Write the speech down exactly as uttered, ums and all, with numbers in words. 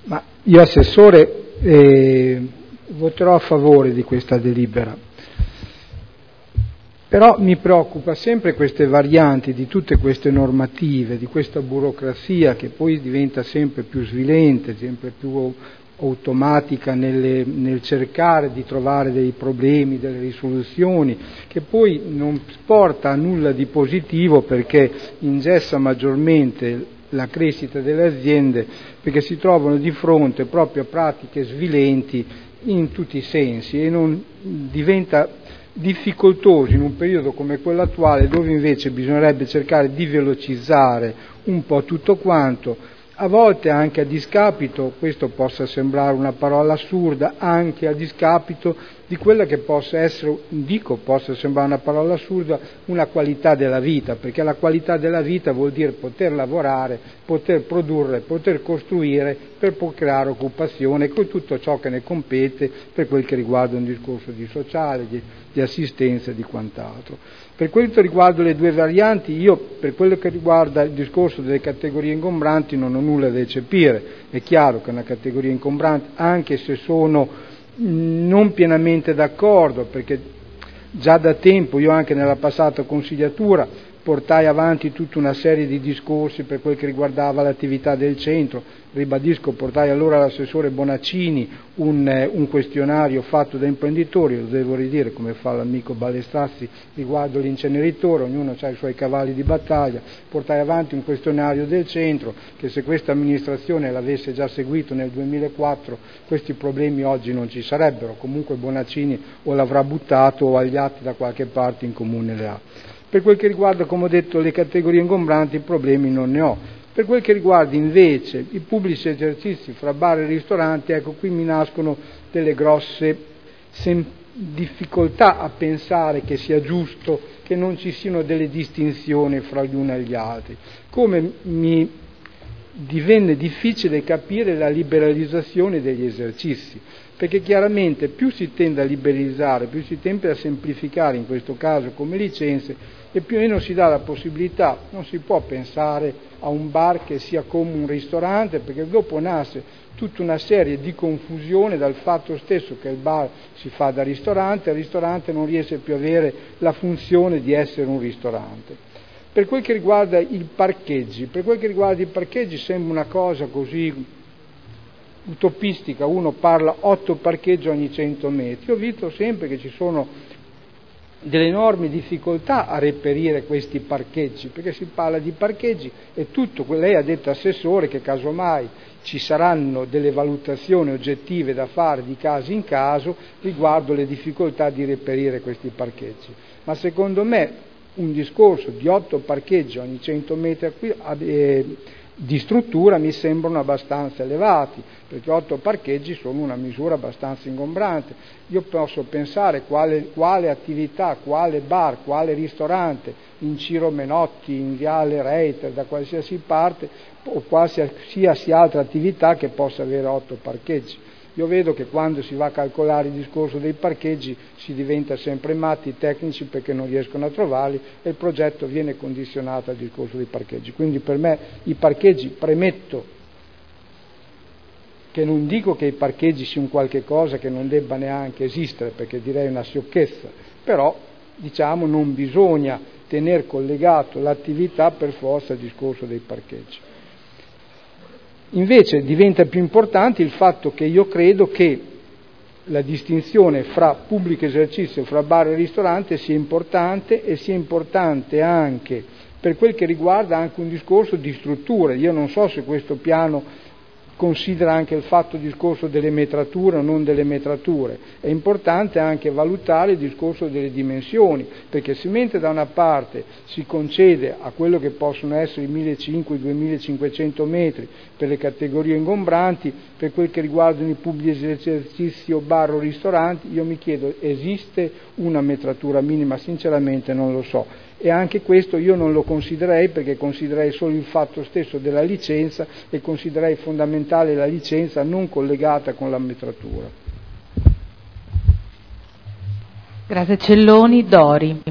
Ma io, Assessore, eh, voterò a favore di questa delibera, però mi preoccupa sempre queste varianti di tutte queste normative, di questa burocrazia che poi diventa sempre più svilente, sempre più automatica nelle, nel cercare di trovare dei problemi, delle risoluzioni, che poi non porta a nulla di positivo, perché ingessa maggiormente la crescita delle aziende, perché si trovano di fronte proprio a pratiche svilenti in tutti i sensi, e non diventa difficoltoso in un periodo come quello attuale, dove invece bisognerebbe cercare di velocizzare un po' tutto quanto, a volte anche a discapito, questo possa sembrare una parola assurda, anche a discapito di quella che possa essere, dico possa sembrare una parola assurda, una qualità della vita, perché la qualità della vita vuol dire poter lavorare, poter produrre, poter costruire per poi creare occupazione con tutto ciò che ne compete per quel che riguarda un discorso di sociale, di, di assistenza e di quant'altro. Per quanto riguarda le due varianti, io per quello che riguarda il discorso delle categorie ingombranti non ho nulla da eccepire. È chiaro che è una categoria ingombrante, anche se sono non pienamente d'accordo, perché già da tempo io anche nella passata consigliatura portai avanti tutta una serie di discorsi per quel che riguardava l'attività del centro. Ribadisco, portai allora all'assessore Bonaccini un, eh, un questionario fatto da imprenditori, lo devo ridire come fa l'amico Balestrazzi riguardo l'inceneritore, ognuno ha i suoi cavalli di battaglia. Portai avanti un questionario del centro che, se questa amministrazione l'avesse già seguito nel duemilaquattro, questi problemi oggi non ci sarebbero. Comunque Bonaccini o l'avrà buttato o agli atti da qualche parte in comune le ha. Per quel che riguarda, come ho detto, le categorie ingombranti, problemi non ne ho. Per quel che riguarda invece i pubblici esercizi fra bar e ristoranti, ecco, qui mi nascono delle grosse sem- difficoltà a pensare che sia giusto che non ci siano delle distinzioni fra gli uni e gli altri. Come mi divenne difficile capire la liberalizzazione degli esercizi, perché chiaramente più si tende a liberalizzare, più si tende a semplificare, in questo caso come licenze, e più o meno si dà la possibilità, non si può pensare a un bar che sia come un ristorante, perché dopo nasce tutta una serie di confusione dal fatto stesso che il bar si fa da ristorante, il ristorante non riesce più a avere la funzione di essere un ristorante. Per quel che riguarda i parcheggi, per quel che riguarda i parcheggi sembra una cosa così utopistica, uno parla otto parcheggi ogni cento metri. Io ho visto sempre che ci sono delle enormi difficoltà a reperire questi parcheggi, perché si parla di parcheggi e tutto, lei ha detto, Assessore, che casomai ci saranno delle valutazioni oggettive da fare di caso in caso riguardo le difficoltà di reperire questi parcheggi, ma secondo me un discorso di otto parcheggi ogni cento metri eh, di struttura mi sembrano abbastanza elevati, perché otto parcheggi sono una misura abbastanza ingombrante. Io posso pensare quale, quale attività, quale bar, quale ristorante in Ciro Menotti, in Viale Reiter, da qualsiasi parte, o qualsiasi altra attività che possa avere otto parcheggi. Io vedo che quando si va a calcolare il discorso dei parcheggi si diventa sempre matti tecnici, perché non riescono a trovarli e il progetto viene condizionato al discorso dei parcheggi. Quindi per me i parcheggi, premetto che non dico che i parcheggi siano qualche cosa che non debba neanche esistere, perché direi una sciocchezza, però diciamo non bisogna tener collegato l'attività per forza al discorso dei parcheggi. Invece diventa più importante il fatto che io credo che la distinzione fra pubblico esercizio, fra bar e ristorante sia importante, e sia importante anche per quel che riguarda anche un discorso di strutture. Io non so se questo piano considera anche il fatto il discorso delle metrature o non delle metrature. È importante anche valutare il discorso delle dimensioni, perché se mentre da una parte si concede a quello che possono essere i millecinquecento duemilacinquecento metri per le categorie ingombranti, per quel che riguardano i pubblici esercizi o bar o ristoranti, io mi chiedo, esiste una metratura minima? Sinceramente non lo so. E anche questo io non lo considererei, perché considererei solo il fatto stesso della licenza, e considererei fondamentale la licenza non collegata con la metratura. Grazie. Celloni, Dori.